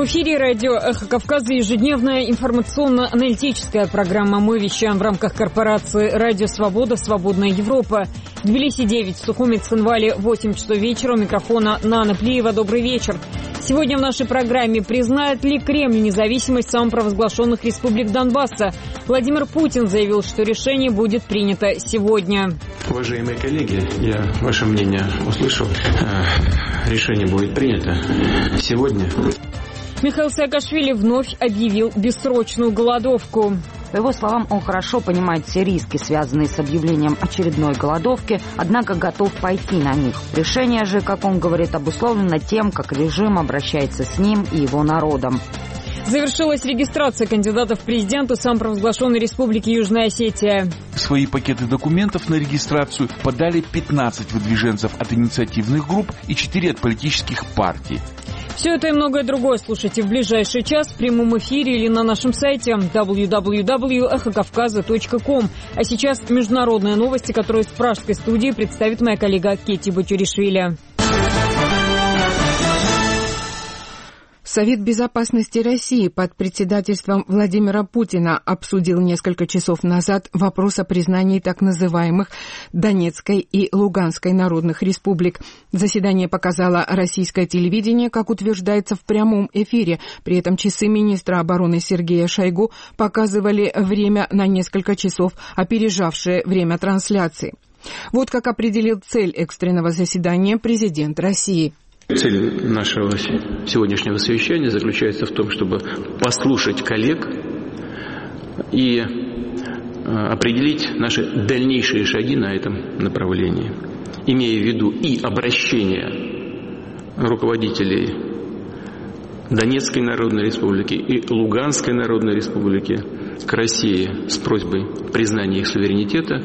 эфире радио «Эхо Кавказа», ежедневная информационно-аналитическая программа. Мы вещаем в рамках корпорации «Радио Свобода», «Свободная Европа». Тбилиси 9, Сухуми, Цхинвали 8 часов вечера. У микрофона Нана Плиева. Добрый вечер. Сегодня в нашей программе: признает ли Кремль независимость самопровозглашенных республик Донбасса? Владимир Путин заявил, что решение будет принято сегодня. Уважаемые коллеги, я ваше мнение услышал. Решение будет принято сегодня. Михаил Саакашвили вновь объявил бессрочную голодовку. По его словам, он хорошо понимает все риски, связанные с объявлением очередной голодовки, однако готов пойти на них. Решение же, как он говорит, обусловлено тем, как режим обращается с ним и его народом. Завершилась регистрация кандидатов в президенты самопровозглашенной республики Южная Осетия. Свои пакеты документов на регистрацию подали 15 выдвиженцев от инициативных групп и 4 от политических партий. Все это и многое другое слушайте в ближайший час в прямом эфире или на нашем сайте www.эхокавказа.ком. А сейчас международные новости, которые с пражской студии представит моя коллега Кетти Бачуришвили. Совет безопасности России под председательством Владимира Путина обсудил несколько часов назад вопрос о признании так называемых Донецкой и Луганской народных республик. Заседание показало российское телевидение, как утверждается в прямом эфире. При этом часы министра обороны Сергея Шойгу показывали время на несколько часов, опережавшее время трансляции. Вот как определил цель экстренного заседания президент России. Цель нашего сегодняшнего совещания заключается в том, чтобы послушать коллег и определить наши дальнейшие шаги на этом направлении, имея в виду и обращение руководителей Донецкой Народной Республики и Луганской Народной Республики к России с просьбой признания их суверенитета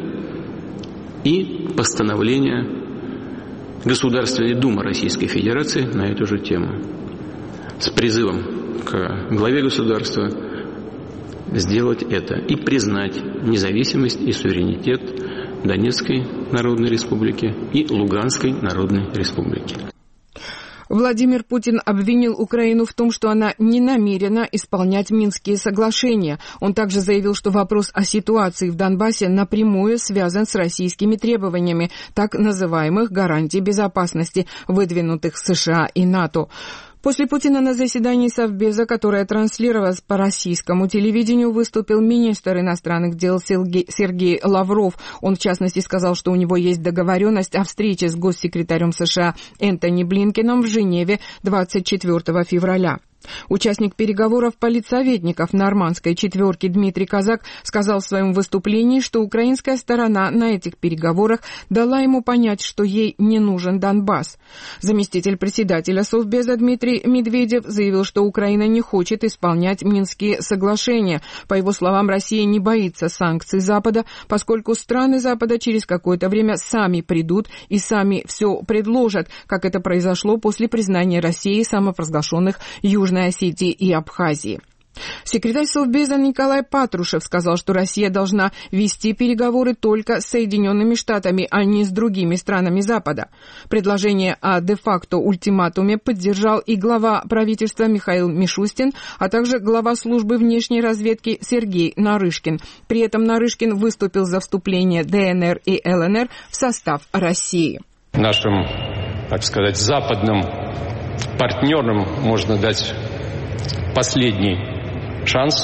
и постановления Государственной Думы Российской Федерации на эту же тему, с призывом к главе государства сделать это и признать независимость и суверенитет Донецкой Народной Республики и Луганской Народной Республики. Владимир Путин обвинил Украину в том, что она не намерена исполнять Минские соглашения. Он также заявил, что вопрос о ситуации в Донбассе напрямую связан с российскими требованиями так называемых гарантий безопасности, выдвинутых США и НАТО. После Путина на заседании Совбеза, которое транслировалось по российскому телевидению, выступил министр иностранных дел Сергей Лавров. Он, в частности, сказал, что у него есть договоренность о встрече с госсекретарем США Энтони Блинкеном в Женеве 24 февраля. Участник переговоров политсоветников Нормандской четверки Дмитрий Казак сказал в своем выступлении, что украинская сторона на этих переговорах дала ему понять, что ей не нужен Донбасс. Заместитель председателя Совбеза Дмитрий Медведев заявил, что Украина не хочет исполнять Минские соглашения. По его словам, Россия не боится санкций Запада, поскольку страны Запада через какое-то время сами придут и сами все предложат, как это произошло после признания России самопровозглашенных Южной Осетии и Абхазии. Секретарь Совбеза Николай Патрушев сказал, что Россия должна вести переговоры только с Соединенными Штатами, а не с другими странами Запада. Предложение о де-факто ультиматуме поддержал и глава правительства Михаил Мишустин, а также глава службы внешней разведки Сергей Нарышкин. При этом Нарышкин выступил за вступление ДНР и ЛНР в состав России. Нашим, так сказать, западным партнерам можно дать последний шанс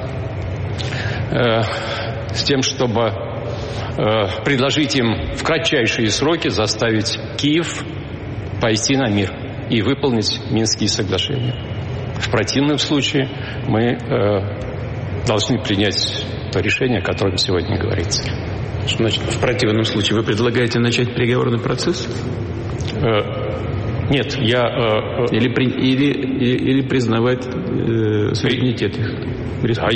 с тем, чтобы предложить им в кратчайшие сроки заставить Киев пойти на мир и выполнить Минские соглашения. В противном случае мы должны принять то решение, о котором сегодня говорится. Что значит в противном случае? Вы предлагаете начать переговорный процесс? Нет, я... Или признавать суверенитет их. А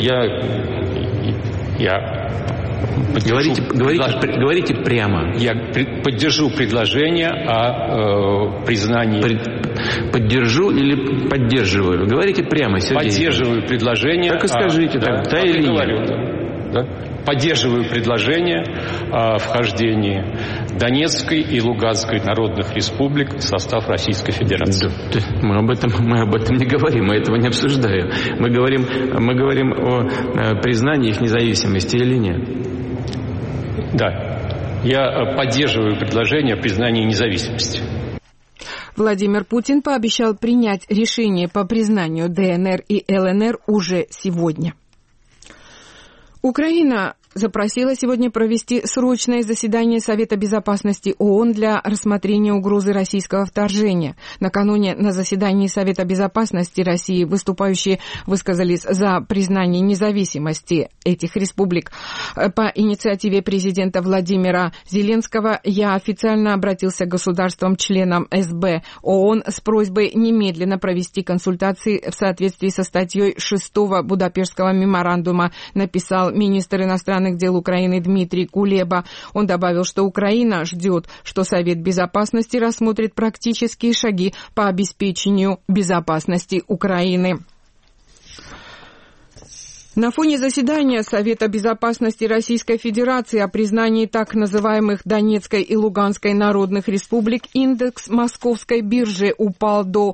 я говорите прямо. Я поддержу предложение о признании... Поддержу или поддерживаю? Говорите прямо, Сергей. Поддерживаю предложение... Так и скажите, да или говорю, нет. Да. поддерживаю предложение о вхождении Донецкой и Луганской народных республик в состав Российской Федерации. Да, мы об этом не говорим, мы этого не обсуждаем. Мы говорим о признании их независимости или нет. Да, я поддерживаю предложение о признании независимости. Владимир Путин пообещал принять решение по признанию ДНР и ЛНР уже сегодня. Украина запросила сегодня провести срочное заседание Совета Безопасности ООН для рассмотрения угрозы российского вторжения. Накануне на заседании Совета Безопасности России выступающие высказались за признание независимости этих республик. По инициативе президента Владимира Зеленского я официально обратился к государствам-членам СБ ООН с просьбой немедленно провести консультации в соответствии со статьей 6 Будапештского меморандума, написал министр иностранных дел Украины Дмитрий Кулеба. Он добавил, что Украина ждет, что Совет Безопасности рассмотрит практические шаги по обеспечению безопасности Украины. На фоне заседания Совета Безопасности Российской Федерации о признании так называемых Донецкой и Луганской народных республик индекс Московской биржи упал до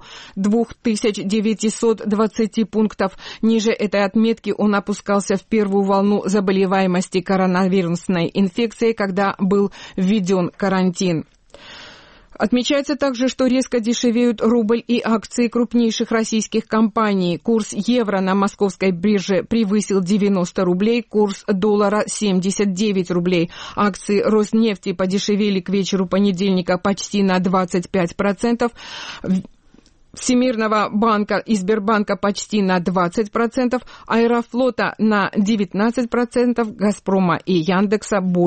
2920 пунктов. Ниже этой отметки он опускался в первую волну заболеваемости коронавирусной инфекцией, когда был введен карантин. Отмечается также, что резко дешевеют рубль и акции крупнейших российских компаний. Курс евро на московской бирже превысил 90 рублей, курс доллара 79 рублей. Акции Роснефти подешевели к вечеру понедельника почти на 25%. Всемирного банка и Сбербанка почти на 20%, Аэрофлота на 19%, Газпрома и Яндекса